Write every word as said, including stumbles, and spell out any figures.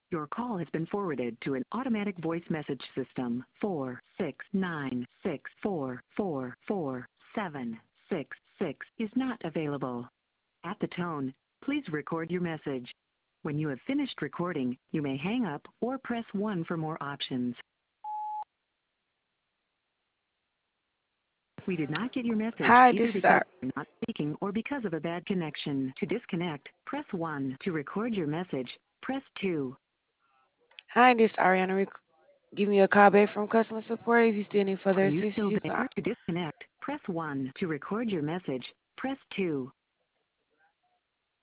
Your call has been forwarded to an automatic voice message system. Four six nine six four four four seven six six is not available. At the tone, please record your message. When you have finished recording, you may hang up or press one for more options. We did not get your message Hi, either this is because our. you're not speaking or because of a bad connection. To disconnect, press one. To record your message, press two. Hi, this is Ariana. Rec- Give me a call back from customer support if you still need Are further you assistance. still You can there? To disconnect, press one. To record your message, press two.